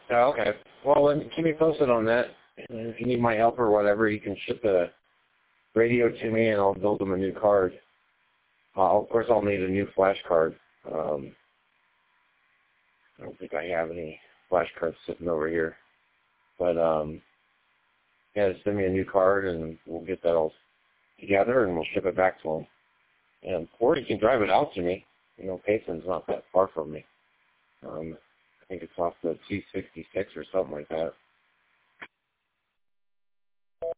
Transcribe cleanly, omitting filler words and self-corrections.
Oh, okay. Well, then keep me posted on that. And if you need my help or whatever, you can ship the radio to me, and I'll build them a new card. Of course, I'll need a new flash card. I don't think I have any flash cards sitting over here. But, yeah, just send me a new card, and we'll get that all together, and we'll ship it back to them. Or you can drive it out to me. You know, Payson's not that far from me. I think it's off the 266 or something like that.